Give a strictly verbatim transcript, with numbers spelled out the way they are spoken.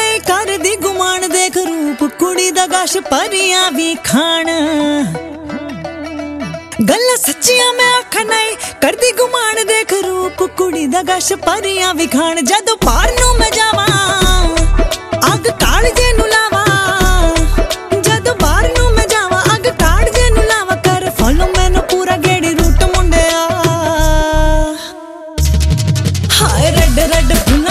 नहीं कर दी गुमान देख रूप कुड़ी दा गश परियां भी खान गल्लां सच्चियां मैं आखां नहीं कर दी गुमान देख रूप कुड़ी दा गश परियां भी खान जदों पार नूं मैं जावां अग कालजे नूं लावां जदों पार नूं मैं जावां अग कालजे नूं लावां कर फॉलो मैनूं पूरा गेड़ी रूट मुंडिया हाय रड रड